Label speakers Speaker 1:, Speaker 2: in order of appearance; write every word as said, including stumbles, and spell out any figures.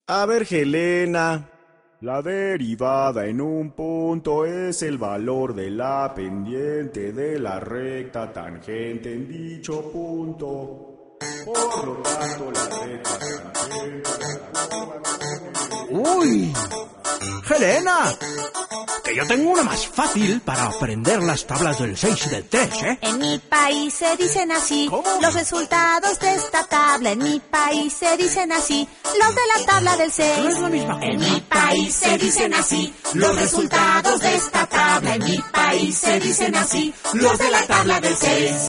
Speaker 1: A ver, Helena. La derivada en un punto es el valor de la pendiente de la recta tangente en dicho punto. Por lo tanto, la recta tangente...
Speaker 2: ¡Uy! ¡Helena! Que yo tengo una más fácil para aprender las tablas del seis y del tres, ¿eh?
Speaker 3: En mi país se dicen así.
Speaker 2: ¿Cómo?
Speaker 3: Los resultados de esta tabla. En mi país se dicen así. Los de la tabla del seis.
Speaker 2: No es la misma cosa.
Speaker 3: En mi país se dicen así. Los resultados de esta tabla. En mi país se dicen así. Los de la tabla del seis.